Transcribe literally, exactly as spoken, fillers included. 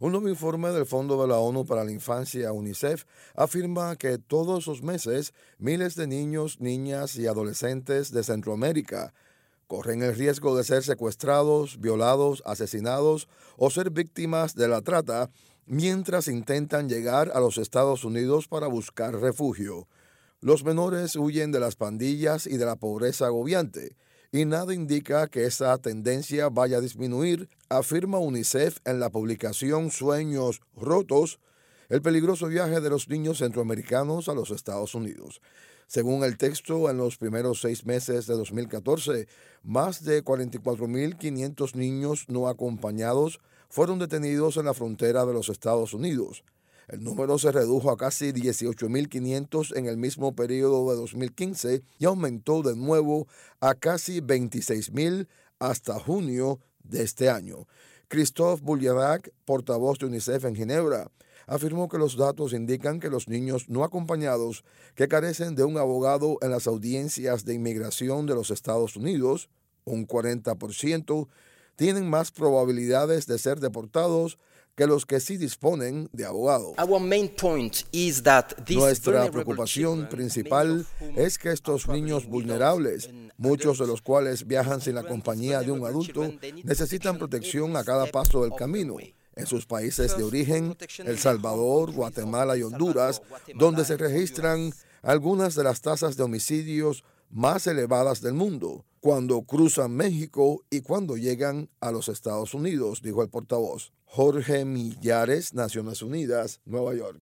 Un nuevo informe del Fondo de la ONU para la Infancia, UNICEF, afirma que todos los meses miles de niños, niñas y adolescentes de Centroamérica corren el riesgo de ser secuestrados, violados, asesinados o ser víctimas de la trata mientras intentan llegar a los Estados Unidos para buscar refugio. Los menores huyen de las pandillas y de la pobreza agobiante, y nada indica que esa tendencia vaya a disminuir, afirma UNICEF en la publicación Sueños Rotos, el peligroso viaje de los niños centroamericanos a los Estados Unidos. Según el texto, en los primeros seis meses de dos mil catorce, más de cuarenta y cuatro mil quinientos niños no acompañados fueron detenidos en la frontera de los Estados Unidos. El número se redujo a casi dieciocho mil quinientos en el mismo periodo de dos mil quince y aumentó de nuevo a casi veintiséis mil hasta junio de este año. Christophe Boulierac, portavoz de UNICEF en Ginebra, afirmó que los datos indican que los niños no acompañados que carecen de un abogado en las audiencias de inmigración de los Estados Unidos, un cuarenta por ciento, tienen más probabilidades de ser deportados que los que sí disponen de abogado. Nuestra preocupación principal es que estos niños vulnerables, muchos de los cuales viajan sin la compañía de un adulto, necesitan protección a cada paso del camino. En sus países de origen, El Salvador, Guatemala y Honduras, donde se registran algunas de las tasas de homicidios más elevadas del mundo, cuando cruzan México y cuando llegan a los Estados Unidos, dijo el portavoz. Jorge Millares, Naciones Unidas, Nueva York.